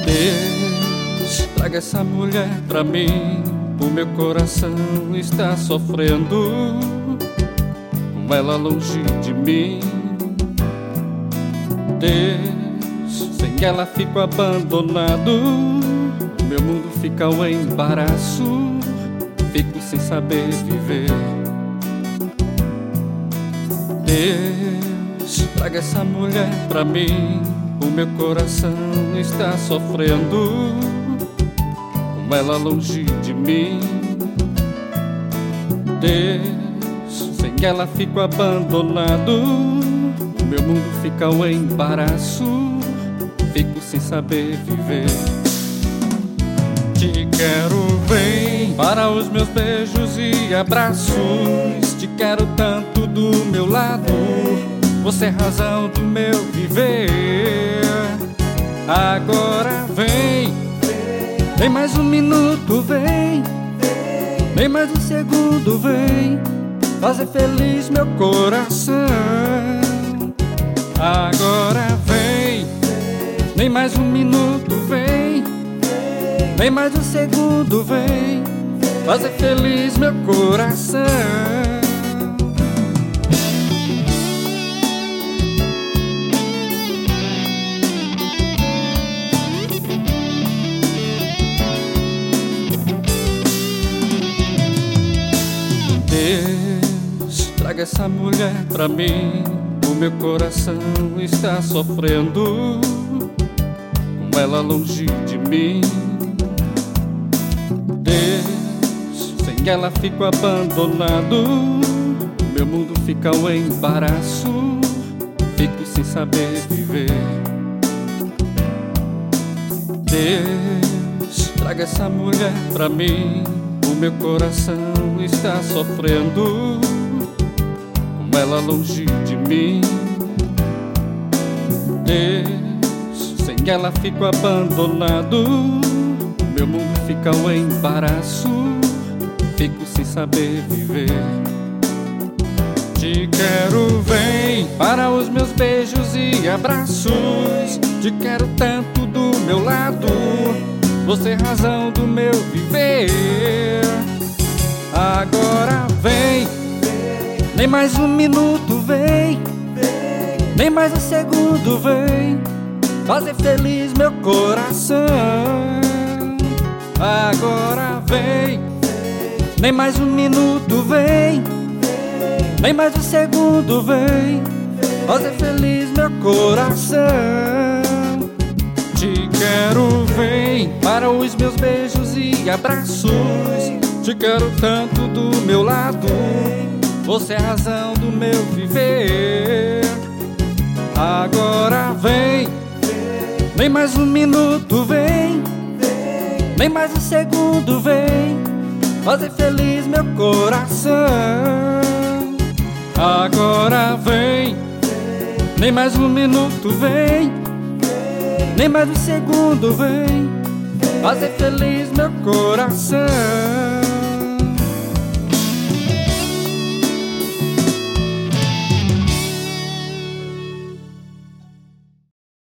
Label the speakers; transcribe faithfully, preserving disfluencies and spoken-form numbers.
Speaker 1: Deus, traga essa mulher pra mim. O meu coração está sofrendo com ela longe de mim. Deus, sem ela fico abandonado. O meu mundo fica um embaraço. Fico sem saber viver. Deus, traga essa mulher pra mim. O meu coração está sofrendo com ela longe de mim. Deus, sem ela fico abandonado. O meu mundo fica um embaraço. Fico sem saber viver. Te quero bem para os meus beijos e abraços. Te quero tanto do meu lado. Você é a razão do meu viver. Agora vem, vem mais um minuto, vem, vem mais um segundo, vem fazer feliz meu coração. Agora vem, vem mais um minuto, vem, vem mais um segundo, vem fazer feliz meu coração. Deus, traga essa mulher pra mim. O meu coração está sofrendo com ela longe de mim. Deus, sem ela fico abandonado. O meu mundo fica um embaraço. Fico sem saber viver. Deus, traga essa mulher pra mim. O meu coração está sofrendo com ela longe de mim. Deus, sem ela fico abandonado. O meu mundo fica um embaraço. Fico sem saber viver. Te quero, vem para os meus beijos e abraços. Te quero tanto do meu lado. Você é a razão do meu viver. Agora vem, nem mais um minuto, vem, nem mais um segundo, vem fazer feliz meu coração. Agora vem, nem mais um minuto, vem, nem mais um segundo, vem fazer feliz meu coração. Te quero, vem para os meus beijos e abraços. Te quero tanto do meu lado. Você é a razão do meu viver. Agora vem, nem mais um minuto, vem, nem mais um segundo, vem fazer feliz meu coração. Agora vem, nem mais um minuto, vem, nem mais um segundo, vem fazer feliz meu coração.